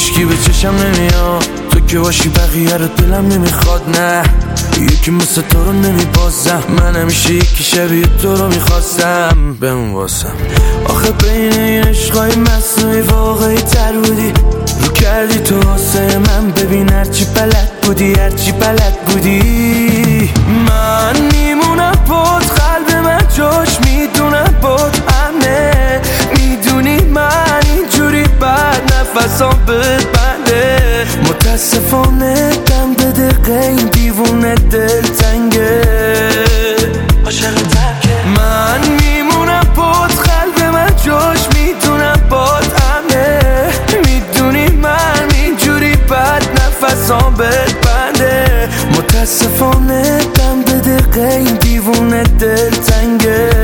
هیچکی به چشم نمیاد، تو که باشی بقیه رو دلم نمیخواد. نه یکی مثل تو رو نمیبازم، من همیشه یکی شبیه تو رو میخواستم بمون واسم. آخه بین این عشقای مصنوعی واقعی تر بودی، رو کردی تو واسه من. ببین هرچی بلد بودی، هرچی بلد بودی. من میمونم بود، قلب من جاش میدونم بود امنه. میدونی من اینجوری بعد نفسام بنده. متاسفانه دم به دقیقه این دیوونه دل تنگه، عاشق ترکه. من میمونم بود، قلب من جاش میدونم بود امنه. میدونی من اینجوری بعد نفسام بنده. متاسفانه دم به دقیقه این دیوونه دل تنگه.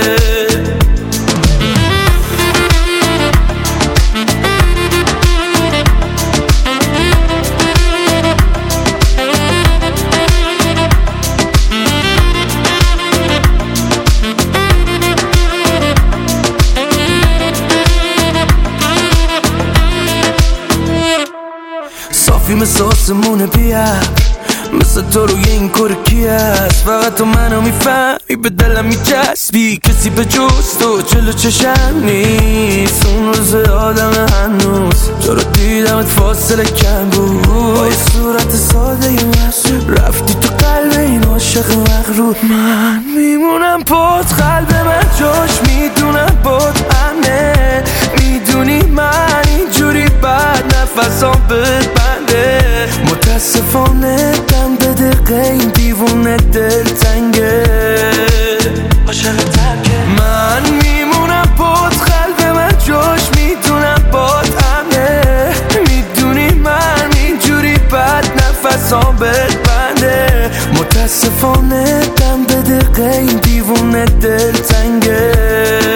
صافی مثل آسمون بیار، مثل تو روی این کار کی هست؟ فقط تو منو میفهمی، به دلم میچسبی. کسی به جز تو جلو چشم نیست. اون روز آدم هنوز تو رو دیدمت فاصله کم بود. با یه صورت ساده ی محسوب رفتی تو قلب این عاشق مغرور. من میمونم بود، قلب من جاش میدونم بود امنه. میدونی من اینجوری بعد نفسام بنده. متاسفانه دم به دقیقه این دیوونه دل تنگه، عاشق ترکه. من میمونم بود، قلب من جاش میدونم بود امنه. میدونی من اینجوری بعد نفسام بنده. متاسفانه دم به دقیقه این دیوونه دل تنگه.